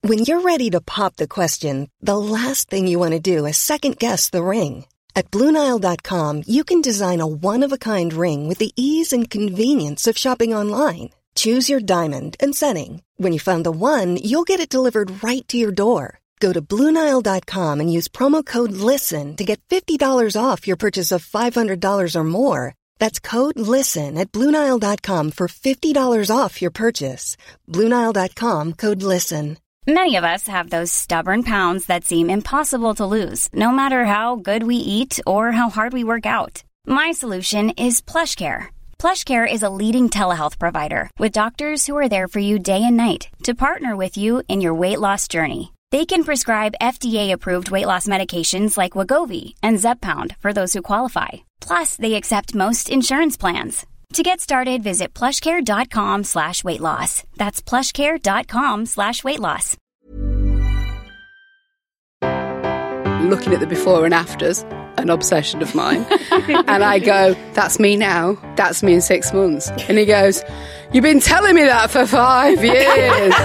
When you're ready to pop the question, the last thing you want to do is second-guess the ring. At BlueNile.com, you can design a one-of-a-kind ring with the ease and convenience of shopping online. Choose your diamond and setting. When you find the one, you'll get it delivered right to your door. Go to BlueNile.com and use promo code LISTEN to get $50 off your purchase of $500 or more. That's code LISTEN at BlueNile.com for $50 off your purchase. BlueNile.com, code LISTEN. Many of us have those stubborn pounds that seem impossible to lose, no matter how good we eat or how hard we work out. My solution is PlushCare. PlushCare is a leading telehealth provider with doctors who are there for you day and night to partner with you in your weight loss journey. They can prescribe FDA-approved weight loss medications like Wegovy and Zepbound for those who qualify. Plus, they accept most insurance plans. To get started, visit plushcare.com/weightloss. That's plushcare.com/weightloss. Looking at the before and afters, an obsession of mine. And I go, that's me now. That's me in 6 months. And he goes, you've been telling me that for 5 years.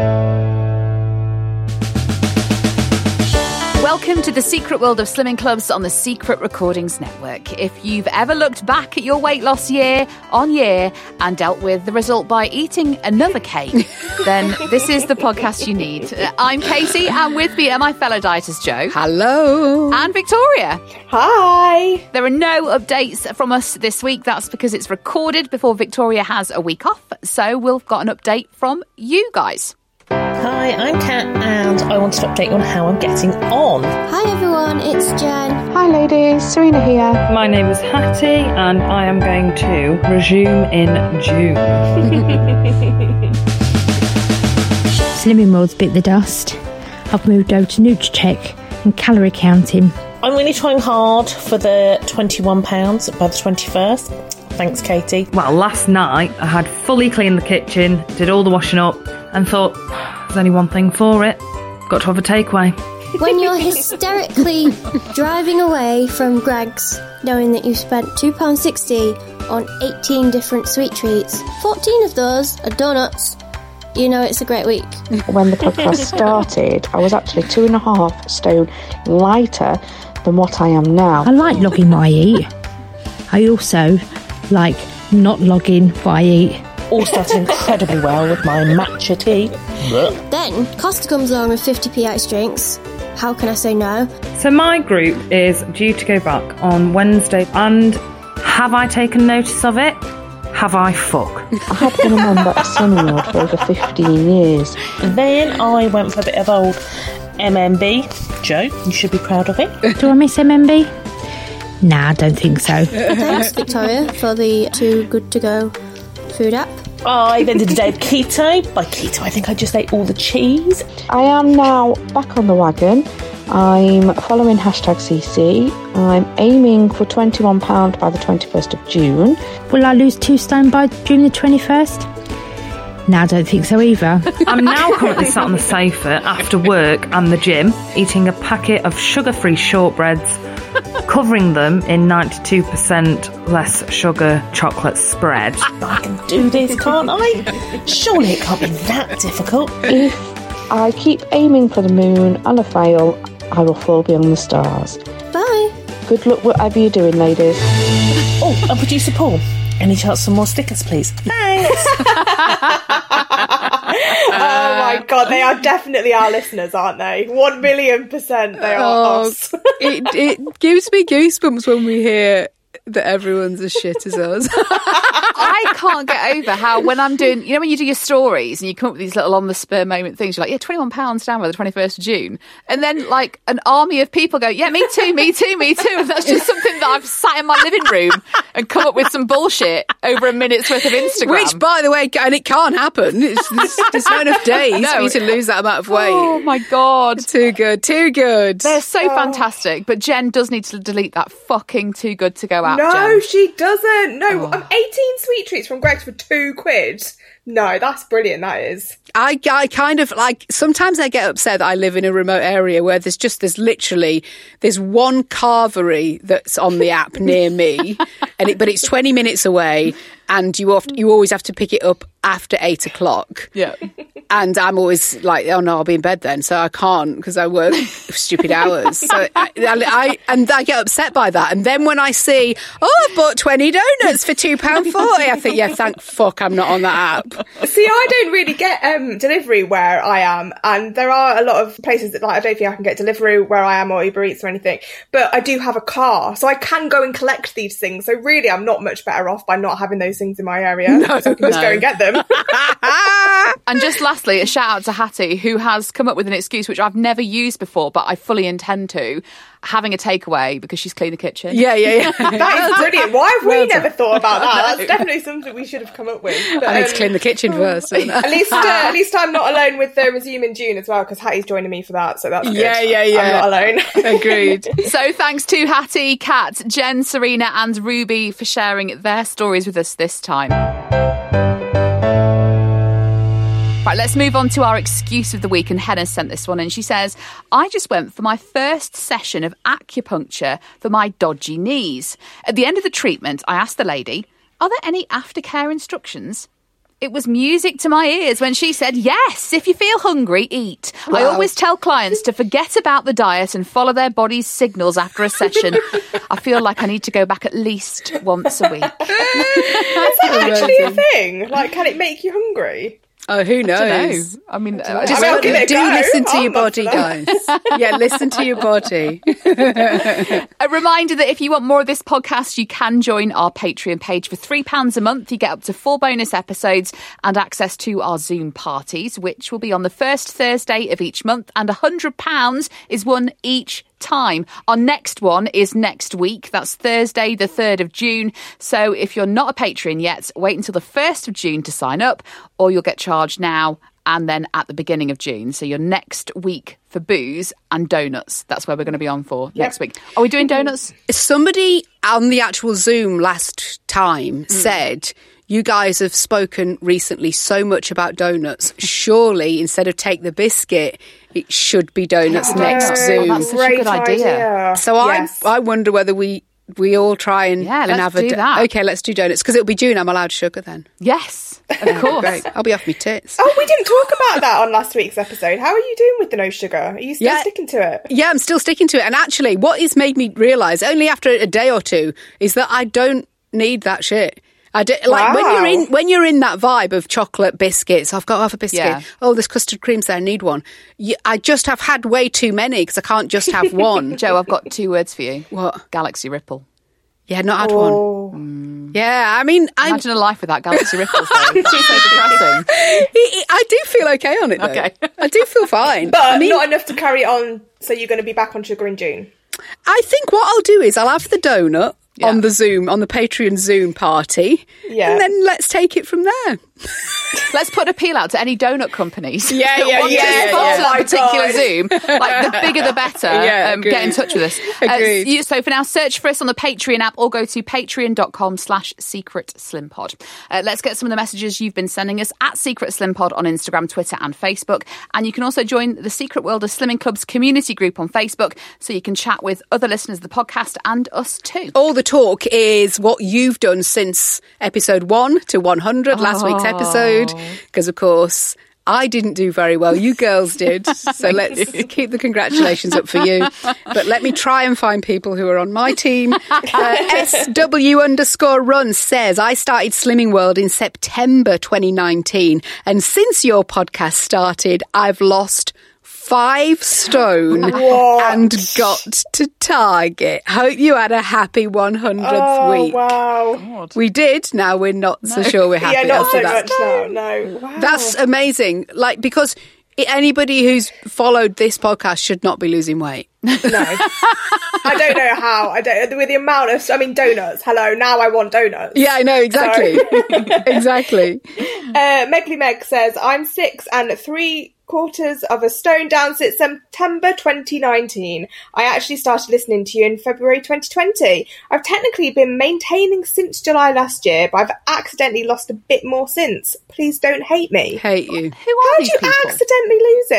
Welcome to the secret world of slimming clubs on the Secret Recordings Network. If you've ever looked back at your weight loss year on year and dealt with the result by eating another cake, then this is the podcast you need. I'm Katie, and with me are my fellow dieters, Joe. Hello. And Victoria. Hi. There are no updates from us this week. That's because it's recorded before Victoria has a week off. So we've got an update from you guys. Hi, I'm Kat, and I wanted to update you on how I'm getting on. Hi everyone, it's Jen. Hi ladies, Serena here. My name is Hattie, and I am going to resume in June. Slimming World's bit the dust. I've moved over to NutriCheck and calorie counting. I'm really trying hard for the £21 by the 21st. Thanks, Katie. Well, last night I had fully cleaned the kitchen, did all the washing up, and thought, there's only one thing for it. Got to have a takeaway. When you're hysterically driving away from Greggs, knowing that you've spent £2.60 on 18 different sweet treats, 14 of those are donuts, you know it's a great week. When the podcast started, I was actually 2.5 stone lighter than what I am now. I like logging what I eat. I also like not logging what I eat. All started incredibly well with my matcha tea. Then Costa comes along with 50p ice drinks. How can I say no? So my group is due to go back on Wednesday, and have I taken notice of it? Have I fuck? I have been a member of Slimming World for over 15 years. Then I went for a bit of old MMB. Joe, you should be proud of it. Do I miss MMB? Nah, I don't think so. Thanks, Victoria, for the Too Good To Go food app. I've ended the day of keto. By keto, I think I just ate all the cheese. I am now back on the wagon. I'm following #CC. I'm aiming for £21 by the 21st of June. Will I lose 2 stone by June the 21st? No, I don't think so either. I'm now currently sat on the sofa after work and the gym, eating a packet of sugar-free shortbreads, covering them in 92% less sugar chocolate spread. I can do this, can't I? Surely it can't be that difficult. If I keep aiming for the moon and I fail, I will fall beyond the stars. Bye. Good luck whatever you're doing, ladies. Oh, and producer Paul, any chance for more stickers, please? Thanks. Oh my god, they are definitely our listeners, aren't they? 1,000,000% they are us. It gives me goosebumps when we hear that everyone's as shit as us. I can't get over how when I'm doing, you know, when you do your stories and you come up with these little on the spur moment things, you're like, yeah, £21 down by the 21st of June. And then like an army of people go, yeah, me too, me too, me too. And that's just something that I've sat in my living room and come up with some bullshit over a minute's worth of Instagram. Which, by the way, and it can't happen. There's not enough days for you to lose that amount of weight. Oh my God. Too good, too good. They're so fantastic. But Jen does need to delete that fucking Too Good To Go app. No, Jen. she doesn't. No, 18 sweet treats from Greggs for £2. No, that's brilliant, that is. I kind of like, sometimes I get upset that I live in a remote area where there's one carvery that's on the app near me, but it's 20 minutes away, and you always have to pick it up after 8 o'clock. Yeah. And I'm always like, oh no, I'll be in bed then, so I can't because I work stupid hours. So I get upset by that. And then when I see, I've bought 20 donuts for £2.40, I think, yeah, thank fuck I'm not on that app. See, I don't really get delivery where I am, and there are a lot of places that I don't think I can get delivery where I am or Uber Eats or anything. But I do have a car, so I can go and collect these things. So really, I'm not much better off by not having those things in my area. So I can just go and get them. And just lastly, a shout out to Hattie, who has come up with an excuse which I've never used before, but I fully intend to, having a takeaway because she's cleaned the kitchen. Yeah. That is brilliant. Why have we never thought about that? That's definitely something we should have come up with. But, I need to clean the kitchen first. At least I'm not alone with the Resume in June as well, because Hattie's joining me for that, so that's good. Yeah. I'm not alone. Agreed. So thanks to Hattie, Kat, Jen, Serena and Ruby for sharing their stories with us this time. Right, let's move on to our excuse of the week, and Henna sent this one and she says, I just went for my first session of acupuncture for my dodgy knees. At the end of the treatment, I asked the lady, are there any aftercare instructions? It was music to my ears when she said, yes, if you feel hungry, eat. Wow. I always tell clients to forget about the diet and follow their body's signals after a session. I feel like I need to go back at least once a week. Is that actually a thing? Like, can it make you hungry? Oh, who knows? I don't know. I mean, listen to your body, guys. Yeah, listen to your body. A reminder that if you want more of this podcast, you can join our Patreon page for £3 a month. You get up to 4 bonus episodes and access to our Zoom parties, which will be on the first Thursday of each month, and £100 is won each time. Our next one is next week. That's Thursday, the 3rd of June. So if you're not a patron yet, wait until the 1st of June to sign up, or you'll get charged now and then at the beginning of June. So your next week for booze and donuts. That's where we're going to be on for next week. Are we doing donuts? Somebody on the actual Zoom last time said, you guys have spoken recently so much about donuts. Surely, instead of take the biscuit, it should be donuts next Zoom. That's such a good idea. So yes. I wonder whether we all try and have a that. Okay, let's do donuts, because it'll be June. I'm allowed sugar then. Yes, of course. Great. I'll be off my tits. Oh, we didn't talk about that on last week's episode. How are you doing with the no sugar? Are you still sticking to it? Yeah, I'm still sticking to it. And actually, what has made me realise, only after a day or two, is that I don't need that shit. When you're in that vibe of chocolate biscuits, I've got to have a biscuit. Yeah. Oh, there's custard creams there, I need one. I just have had way too many because I can't just have one. Joe, I've got 2 words for you. What? Galaxy Ripple. Yeah, not had one. Yeah, I mean, imagine a life without Galaxy Ripples. Though. It's so depressing. I do feel okay on it though. Okay. I do feel fine, but not enough to carry it on. So you're going to be back on sugar in June. I think what I'll do is I'll have the donut on the Zoom, on the Patreon Zoom party, and then let's take it from there. Let's put an appeal out to any donut companies. Yeah. That particular Zoom. Like, the bigger the better. Get in touch with us. So for now, search for us on the Patreon app or go to patreon.com/secretslimpod. Let's get some of the messages you've been sending us at Secret Slim Pod on Instagram, Twitter and Facebook. And you can also join the Secret World of Slimming Club's community group on Facebook, so you can chat with other listeners of the podcast and us too. All the talk is what you've done since episode 1 to 100, last week's episode, because of course I didn't do very well, you girls did, so let's keep the congratulations up for you. But let me try and find people who are on my team. SW_run says, I started Slimming World in September 2019, and since your podcast started I've lost 5 stone and got to Target. Hope you had a happy 100th week. Wow. God. We did. Now we're not so sure we're happy. Not so much now. No. Wow. That's amazing. Like, because anybody who's followed this podcast should not be losing weight. No. I don't know how. With the amount of, donuts. Hello, now I want donuts. Yeah, I know, exactly. Exactly. Megley Meg says, I'm 6 and 3/4 of a stone down since September 2019. I actually started listening to you in February 2020. I've technically been maintaining since July last year, but I've accidentally lost a bit more since. Please don't hate me. Hate you. Who are these people? How did you accidentally lose it?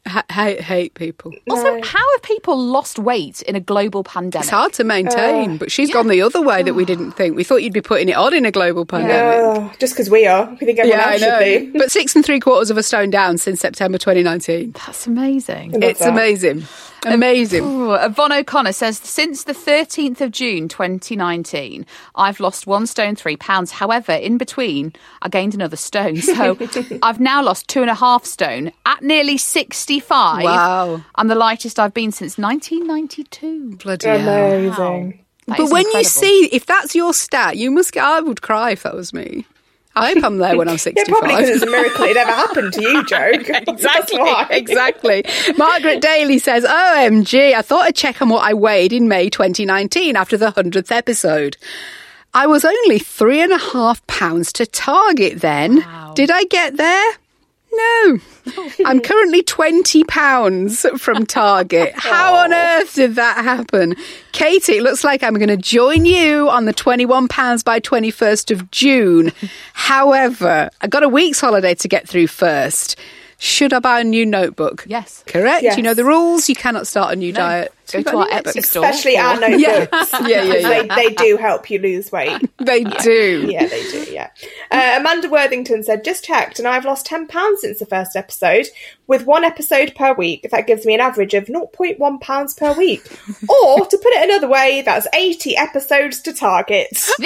Hate people. Also, how have people lost weight in a global pandemic? It's hard to maintain, but she's gone the other way that we didn't think. We thought you'd be putting it on in a global pandemic. Just because we are. We think everyone else should be. But 6 3/4 of a stone down since September 2019. That's amazing. It's amazing. Amazing. Yvonne O'Connor says, since the 13th of June 2019, I've lost 1 stone 3 pounds. However, in between, I gained another stone. So I've now lost 2.5 stone at nearly 65. Wow. I'm the lightest I've been since 1992. Bloody hell. Amazing. That But is when you incredible. see, if that's your stat, I would cry if that was me. I hope I'm there when I'm 65. Yeah, probably because it's a miracle it never happened to you, Joe. Exactly. Margaret Daly says, OMG, I thought I'd check on what I weighed in May 2019 after the 100th episode. I was only 3.5 pounds to target then. Wow. Did I get there? No. I'm currently 20 pounds from target. How on earth did that happen? Katie, it looks like I'm going to join you on the 21 pounds by 21st of June. However, I got a week's holiday to get through first. Should I buy a new notebook? Yes. Correct? Yes. You know the rules. You cannot start a new diet. Go to our Etsy store. Especially our notebooks. Yeah. They do help you lose weight. They do. Yeah, they do, yeah. Amanda Worthington said, just checked and I've lost 10 pounds since the first episode. With 1 episode per week, that gives me an average of 0.1 pounds per week. Or, to put it another way, that's 80 episodes to target. Yay!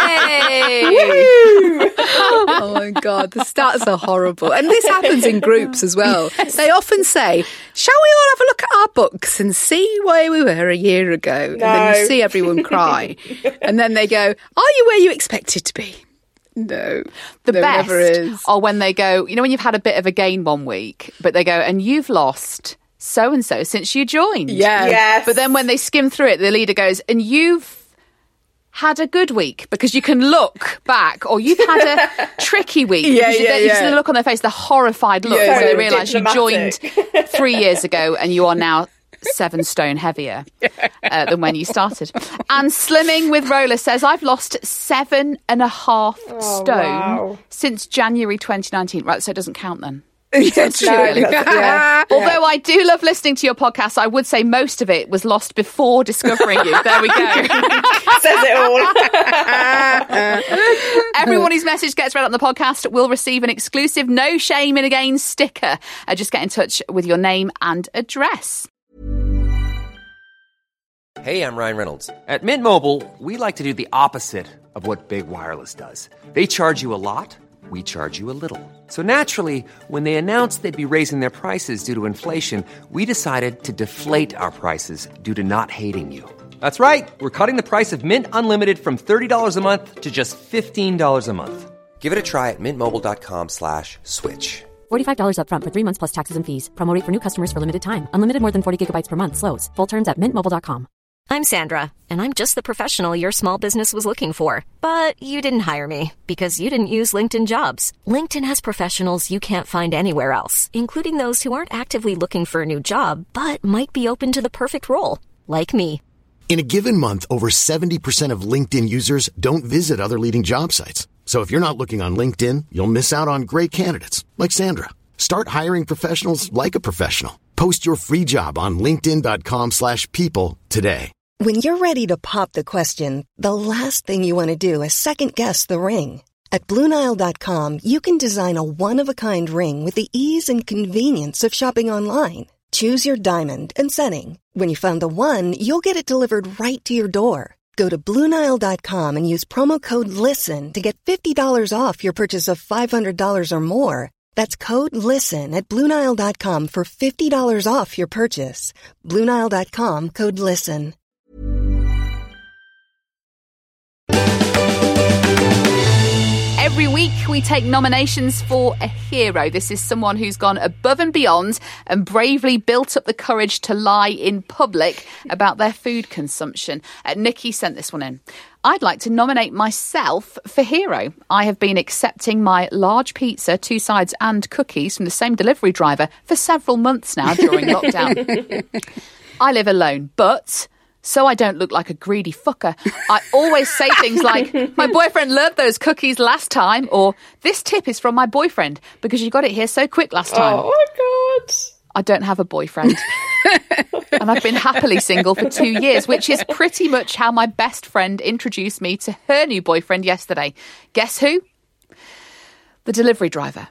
Woo! Oh my God, the stats are horrible. And this happens in groups as well. Yes. They often say, shall we all have a look at our books and see where we were a year ago? No. And then you see everyone cry. And then they go, are you where you expected to be? No. The there best never is. are when they go, you know, when you've had a bit of a gain one week, but they go, and you've lost so-and-so since you joined. Yeah. Yes. But then when they skim through it, the leader goes, and you've had a good week, because you can look back, or you've had a tricky week. You see the look on their face, the horrified look, Yeah, when they so realise you joined 3 years ago and you are now 7 stone heavier than when you started. And Slimming with Roller says, I've lost 7.5 stone since January 2019. Right, so it doesn't count then. Yes, really. Although I do love listening to your podcast, I would say most of it was lost before discovering you. There we go. Says it all. Everyone whose message gets read on the podcast will receive an exclusive No Shame in a Gain sticker. Just get in touch with your name and address. Hey, I'm Ryan Reynolds. At Mint Mobile, we like to do the opposite of what Big Wireless does. They charge you a lot. We charge you a little. So naturally, when they announced they'd be raising their prices due to inflation, we decided to deflate our prices due to not hating you. That's right. We're cutting the price of Mint Unlimited from $30 a month to just $15 a month. Give it a try at mintmobile.com/switch. $45 up front for 3 months plus taxes and fees. Promo rate for new customers for limited time. Unlimited more than 40 gigabytes per month. Slows full terms at mintmobile.com. I'm Sandra, and I'm just the professional your small business was looking for. But you didn't hire me because you didn't use LinkedIn Jobs. LinkedIn has professionals you can't find anywhere else, including those who aren't actively looking for a new job, but might be open to the perfect role, like me. In a given month, over 70% of LinkedIn users don't visit other leading job sites. So if you're not looking on LinkedIn, you'll miss out on great candidates like Sandra. Start hiring professionals like a professional. Post your free job on linkedin.com/people today. When you're ready to pop the question, the last thing you want to do is second-guess the ring. At BlueNile.com, you can design a one-of-a-kind ring with the ease and convenience of shopping online. Choose your diamond and setting. When you find the one, you'll get it delivered right to your door. Go to BlueNile.com and use promo code LISTEN to get $50 off your purchase of $500 or more. That's code LISTEN at BlueNile.com for $50 off your purchase. BlueNile.com, code LISTEN. Every week we take nominations for a hero. This is someone who's gone above and beyond and bravely built up the courage to lie in public about their food consumption. Nikki sent this one in. I'd like to nominate myself for hero. I have been accepting my large pizza, 2 sides and cookies from the same delivery driver for several months now during lockdown. I live alone, but so I don't look like a greedy fucker, I always say things like, my boyfriend loved those cookies last time, or this tip is from my boyfriend because you got it here so quick last time. Oh my God. I don't have a boyfriend. And I've been happily single for 2 years, which is pretty much how my best friend introduced me to her new boyfriend yesterday. Guess who? The delivery driver.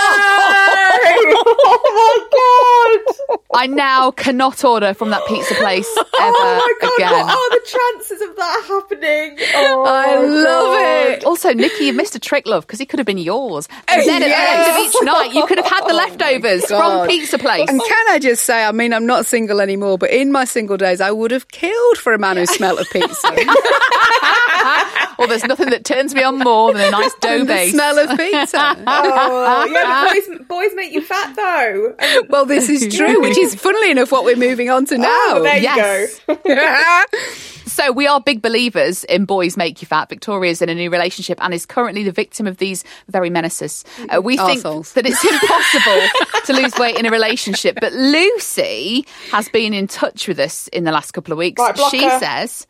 Oh my God! I now cannot order from that pizza place ever Oh my God, again. what are the chances of that happening? Oh, I love it. Also, Nikki, you missed a trick, love, because he could have been yours. And then at the end of each night, you could have had the leftovers from Pizza Place. And can I just say, I mean, I'm not single anymore, but in my single days, I would have killed for a man who smelt of pizza. Well, there's nothing that turns me on more than a nice dough The base. smell of pizza. Oh, yeah, but boys make you fat though. Well, this is true, which is funnily enough what we're moving on to now. Oh, there Yes. you go. So we are big believers in boys make you fat. Victoria's in a new relationship and is currently the victim of these very menaces. We think Arseholes. that it's impossible to lose weight in a relationship. But Lucy has been in touch with us in the last couple of weeks. Right, block She her. says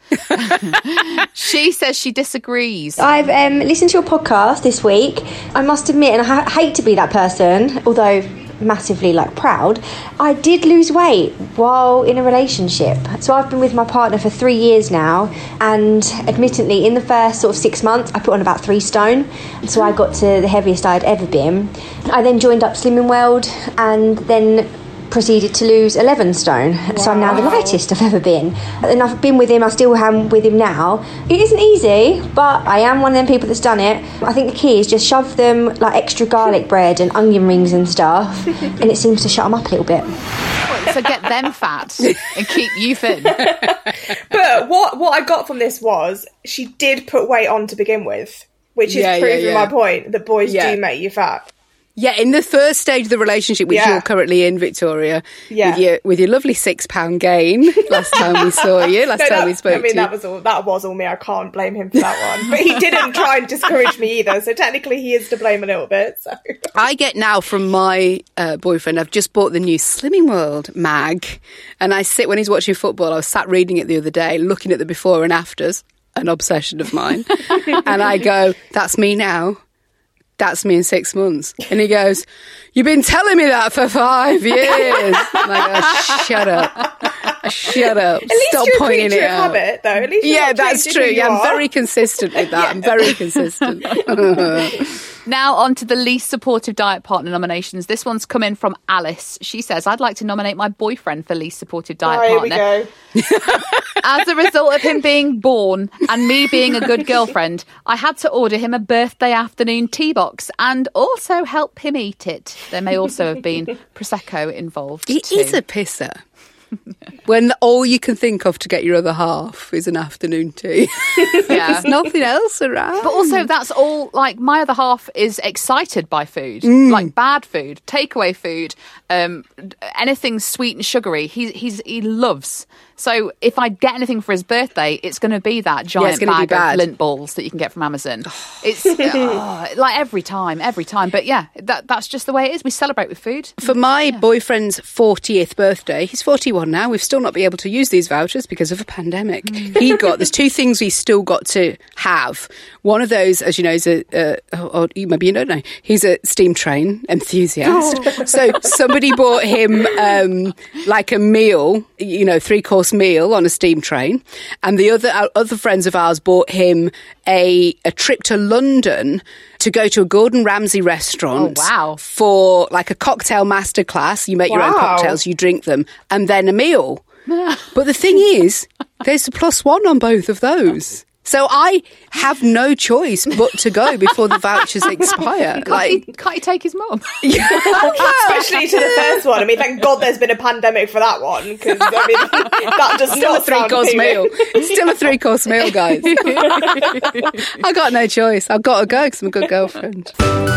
she disagrees. I've listened to your podcast this week. I must admit, and I hate to be that person, although massively proud, I did lose weight while in a relationship. So I've been with my partner for 3 years now, and admittedly in the first sort of 6 months I put on about 3 stone, so I got to the heaviest I'd ever been. I then joined up Slimming World and then proceeded to lose 11 stone. So I'm now the lightest I've ever been, and I've been with him, I still am with him now. It isn't easy, but I am one of them people that's done it. I think the key is just shove them extra garlic bread and onion rings and stuff, and it seems to shut them up a little bit. So get them fat and keep you thin. But what I got from this was she did put weight on to begin with, which is proving my point that boys do make you fat. Yeah, in the first stage of the relationship, which you're currently in, Victoria, with your lovely £6 gain last time we saw you, time we spoke to you. That was all me. I can't blame him for that one. But he didn't try and discourage me either, so technically he is to blame a little bit. So. I get now from my boyfriend, I've just bought the new Slimming World mag, and I sit when he's watching football, I was sat reading it the other day, looking at the before and afters, an obsession of mine, and I go, that's me now. That's me in 6 months. And he goes, you've been telling me that for 5 years. And I go, shut up. Shut up. At least Stop you're pointing a creature it of out. habit, though. At least you're Yeah, not that's changing true. who you Yeah, I'm are. very consistent with that. I'm very consistent. Now on to the least supportive diet partner nominations. This one's come in from Alice. She says, I'd like to nominate my boyfriend for least supportive diet partner. Here we go. As a result of him being born and me being a good girlfriend, I had to order him a birthday afternoon tea box and also help him eat it. There may also have been Prosecco involved. He is a pisser. When all you can think of to get your other half is an afternoon tea. Yeah. There's nothing else around. But also that's all, my other half is excited by food, bad food, takeaway food, anything sweet and sugary, he loves. So if I get anything for his birthday, it's going to be that giant bag of lint balls that you can get from Amazon. It's every time. But yeah, that's just the way it is. We celebrate with food. For my boyfriend's 40th birthday, he's 41 now. We've still not been able to use these vouchers because of a pandemic. There's 2 things we still got to have. One of those, as you know, is maybe you don't know, he's a steam train enthusiast. So somebody bought him a meal, 3-course meal on a steam train, and the other friends of ours bought him a trip to London to go to a Gordon Ramsay restaurant for a cocktail masterclass. You make your own cocktails, you drink them, and then a meal. But the thing is, there's a +1 on both of those. So I have no choice but to go before the vouchers expire. Can't he take his mum? Especially to the first one. I mean, thank God there's been a pandemic for that one, because that does Still not a 3-course meal. It's still a 3-course meal, guys. I got no choice. I've got to go because I'm a good girlfriend.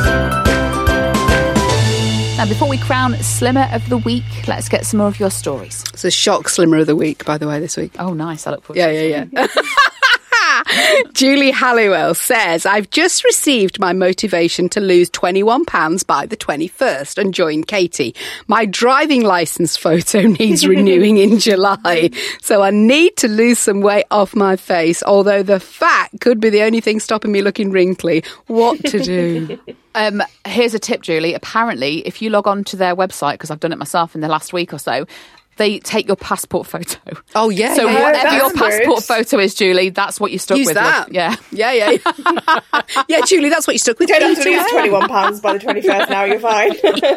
Now, before we crown Slimmer of the Week, let's get some more of your stories. It's a shock Slimmer of the Week, by the way, this week. Oh, nice. I look forward to it. Yeah. Julie Halliwell says, I've just received my motivation to lose £21 by the 21st and join Katie. My driving licence photo needs renewing in July, so I need to lose some weight off my face, although the fat could be the only thing stopping me looking wrinkly. What to do? Here's a tip, Julie. Apparently, if you log on to their website, because I've done it myself in the last week or so, they take your passport photo. Oh, yeah. So yeah, whatever your passport photo is, Julie, that's what you stuck Use with. that. Yeah. Yeah. Yeah, Julie, that's what you stuck with. You don't have to lose £21 by the 21st now, you're fine.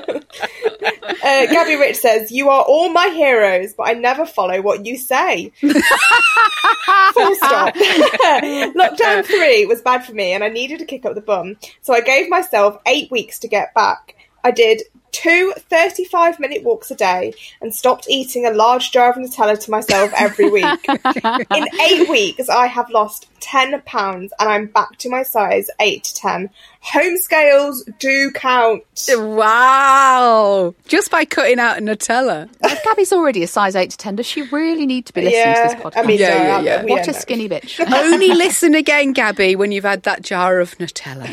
Gabby Rich says, you are all my heroes, but I never follow what you say. Full stop. Lockdown 3 was bad for me and I needed to kick up the bum. So I gave myself 8 weeks to get back. I did 2 35-minute walks a day and stopped eating a large jar of Nutella to myself every week. In 8 weeks, I have lost 10 pounds and I'm back to my size 8 to 10. Home scales do count. Wow. Just by cutting out Nutella. If Gabby's already a size 8 to 10, does she really need to be listening to this podcast? I mean, Yeah. What a skinny bitch. Only listen again, Gabby, when you've had that jar of Nutella.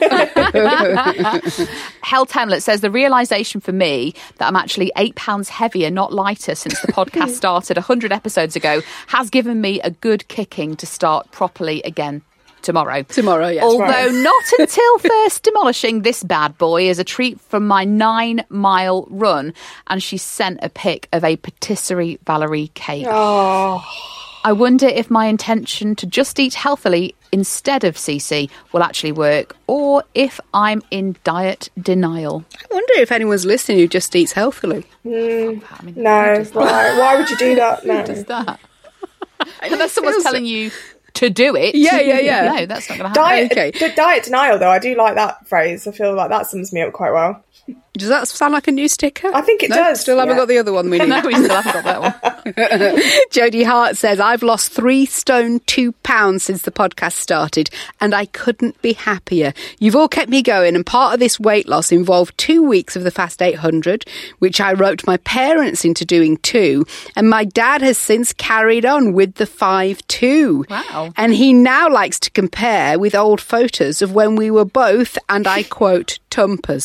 Hell Temlet says, the realisation for me that I'm actually £8 heavier, not lighter, since the podcast started 100 episodes ago has given me a good kicking to start properly again tomorrow. Yes. Although not until first demolishing this bad boy as a treat from my 9-mile run. And she sent a pic of a patisserie Valerie cake. Oh. I wonder if my intention to just eat healthily instead of CC will actually work, or if I'm in diet denial. I wonder if anyone's listening who just eats healthily. No, why would you do that? No. Who does that? Unless someone's telling you to do it. Yeah. No, that's not going to happen. But diet denial, though, I do like that phrase. I feel like that sums me up quite well. Does that sound like a new sticker? I think it does. Still haven't got the other one we need. No, we still haven't got that one. Jodie Hart says, I've lost 3 stone 2 pounds since the podcast started and I couldn't be happier. You've all kept me going, and part of this weight loss involved 2 weeks of the Fast 800, which I roped my parents into doing too, and my dad has since carried on with the 5-2. Wow. And he now likes to compare with old photos of when we were both, and I quote, tumpers.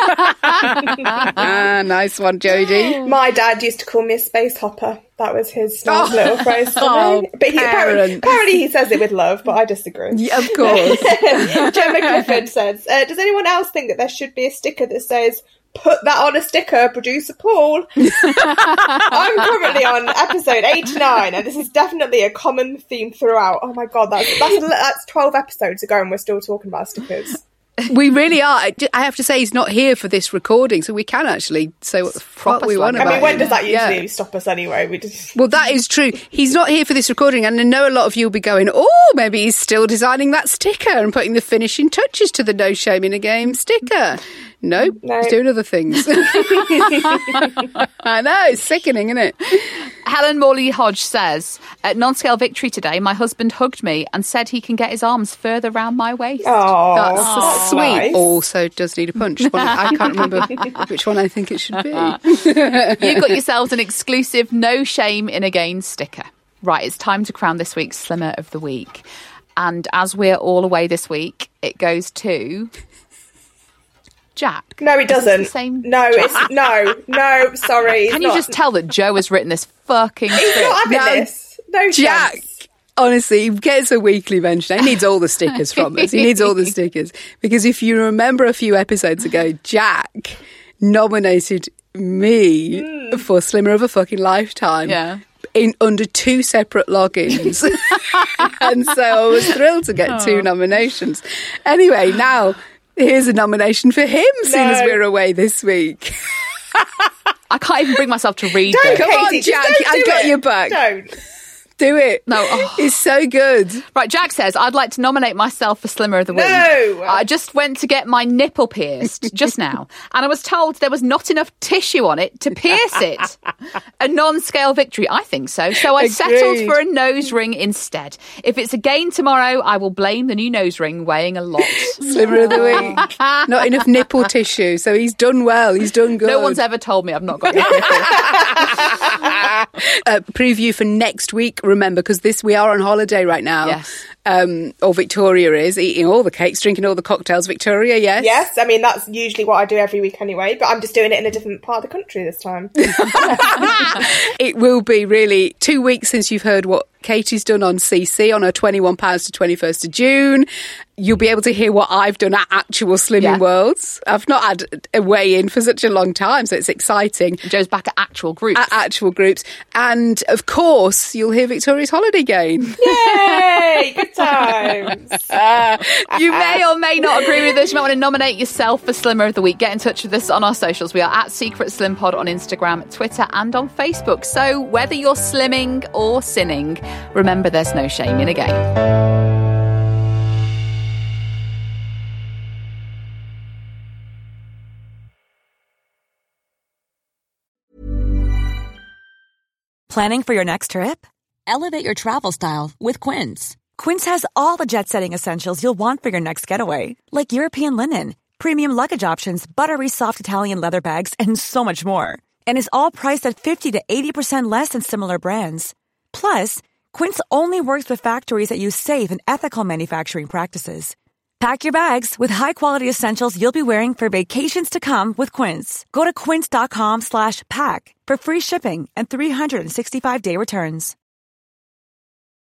Nice one, Jodie. My dad used to call me a space hopper. That was his nice little phrase for me. But apparently he says it with love, but I disagree. Yeah, of course. Gemma Clifford says, does anyone else think that there should be a sticker that says, put that on a sticker, producer Paul? I'm currently on episode 89 and this is definitely a common theme throughout. Oh my God, that's 12 episodes ago and we're still talking about stickers. We really are. I have to say, he's not here for this recording, so we can actually say what the fuck we want about I mean, when him. does that usually stop us anyway? Well, that is true. He's not here for this recording, and I know a lot of you will be going, oh, maybe he's still designing that sticker and putting the finishing touches to the No Shame in a Game sticker. Nope, he's doing other things. I know, it's sickening, isn't it? Helen Morley Hodge says, at non-scale victory today, my husband hugged me and said he can get his arms further round my waist. Oh, that's sweet. Nice. Also does need a punch. I can't remember which one I think it should be. You got yourselves an exclusive No Shame in a Game sticker. Right, it's time to crown this week's Slimmer of the Week. And as we're all away this week, it goes to Jack. No, it doesn't. It's the same no, Jack. No, sorry. Can you just tell that Joe has written this fucking He's script? not having this. No Jack. chance. Honestly, he gets a weekly mention. He needs all the stickers from us. He needs all the stickers. Because if you remember a few episodes ago, Jack nominated me for Slimmer of a Fucking Lifetime. Yeah. In under 2 separate logins. And so I was thrilled to get 2 nominations. Anyway, now here's a nomination for him, seeing as we're away this week. I can't even bring myself to read Don't, it. Come on, Katie, Jack, just don't I've do got it. your back. Don't. Do it. No. It's so good. Right, Jack says, I'd like to nominate myself for Slimmer of the Week. No! I just went to get my nipple pierced just now, and I was told there was not enough tissue on it to pierce it. A non-scale victory? I think so. So I settled for a nose ring instead. If it's again tomorrow, I will blame the new nose ring weighing a lot. Slimmer of the Week. Not enough nipple tissue. So he's done well. He's done good. No one's ever told me I've not got enough nipple. Preview for next week, remember, because we are on holiday right now. Yes. Or Victoria is eating all the cakes, drinking all the cocktails. Victoria, yes? Yes, I mean, that's usually what I do every week anyway, but I'm just doing it in a different part of the country this time. It will be really 2 weeks since you've heard what Katie's done on CC on her £21 to 21st of June. You'll be able to hear what I've done at actual Slimming Worlds. I've not had a weigh-in for such a long time, so it's exciting. Joe's back at actual groups. And, of course, you'll hear Victoria's holiday gain. Yay! Good times. You may or may not agree with us. You might want to nominate yourself for Slimmer of the Week. Get in touch with us on our socials. We are at Secret Slim Pod on Instagram, Twitter and on Facebook. So whether you're slimming or sinning, remember there's no shame in a game. Planning for your next trip? Elevate your travel style with Quince. Quince has all the jet-setting essentials you'll want for your next getaway, like European linen, premium luggage options, buttery soft Italian leather bags, and so much more. And is all priced at 50 to 80% less than similar brands. Plus, Quince only works with factories that use safe and ethical manufacturing practices. Pack your bags with high-quality essentials you'll be wearing for vacations to come with Quince. Go to quince.com/pack for free shipping and 365-day returns.